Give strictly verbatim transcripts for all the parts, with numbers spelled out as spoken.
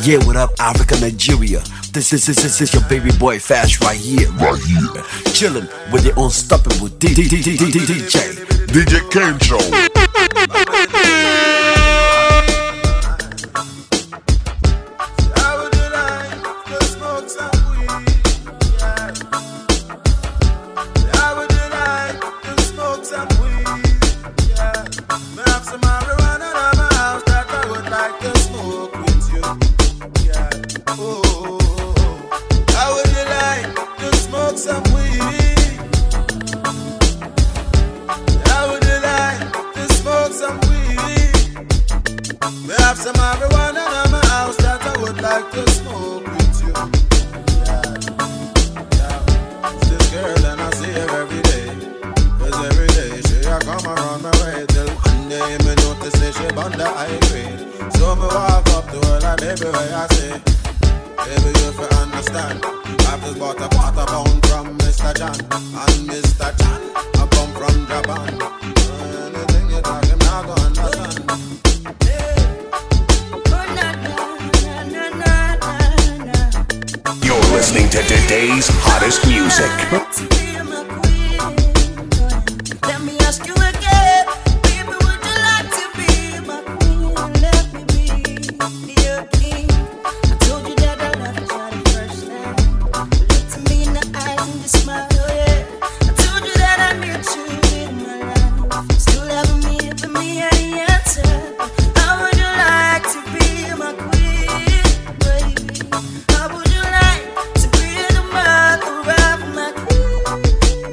Yeah, what up, Africa, Nigeria? This is this is, this is your baby boy Fast right here, right here, chilling with the unstoppable D D D D D D D J D J Kane Show. Some marijuana in my house that I would like to smoke with you. Yeah, yeah. It's this girl and I see her every day. Cause every day she a come around my way. Till one day me notice that she bond the high grade. So me walk up to her like, baby, where I say, baby, you fi understand, I've just bought a quarter pound from Mister John. And Mister John, I come from Japan. Anything you talking, I'm not gonna understand. You're listening to today's hottest music. Let me ask you again, baby, would you like to be my queen? Let me be your king. I told you that I loved you the first time. You looked at me in the eyes and you smiled, oh yeah. I told you that I need you in my life. Still having me for me any answer. How would you like to be my queen, baby? How would you like to be the mother of my kid?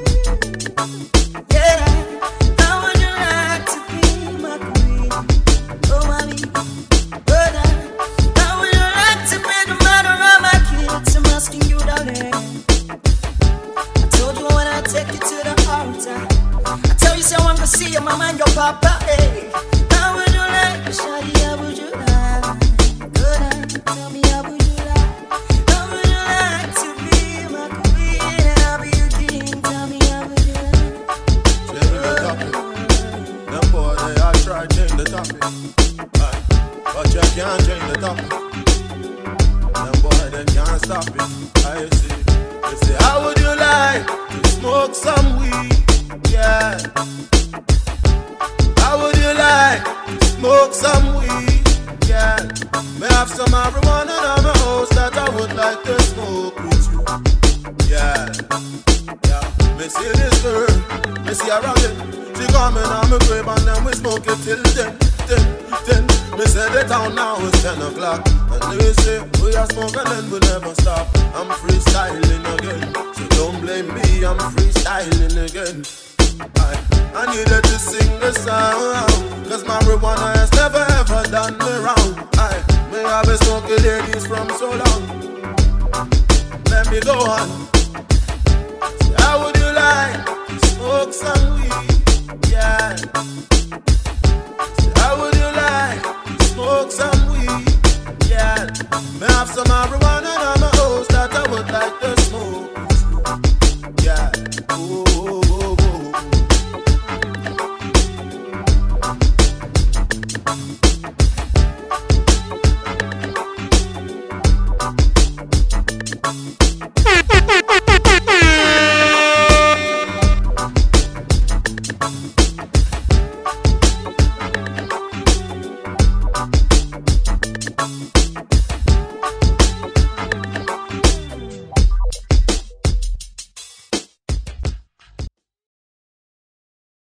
Yeah. How would you like to be my queen? Oh, mommy, brother. How would you like to be the mother of my kids? I'm asking you, darling. I told you when I take you to the altar. I tell you so I want to see your mama and your papa. Hey. How would you like, shawty? How would you like? Good night. Tell me how would you like? How would you like to be my queen? I'll be your king. Tell me how would you like? Change the topic. Them boy, they all try to change the topic. Aye. But you can't change the topic. Them boy, they can't stop it. I see. They say, how would you like to smoke some weed? Yeah. How would you like to smoke some weed? Yeah. May have some marijuana in my house that I would like to smoke with you. Yeah. Yeah. Me see this girl, me see her rockin'. She coming on my crib and then we smoke it till ten, ten, ten. Me say the town now is ten o'clock. And they say we are smoking and we never stop. I'm freestyling again, so don't blame me, I'm freestyling again. I, I needed to sing the song, cause marijuana has never ever done me wrong. I may have been smoking ladies from so long. Let me go on.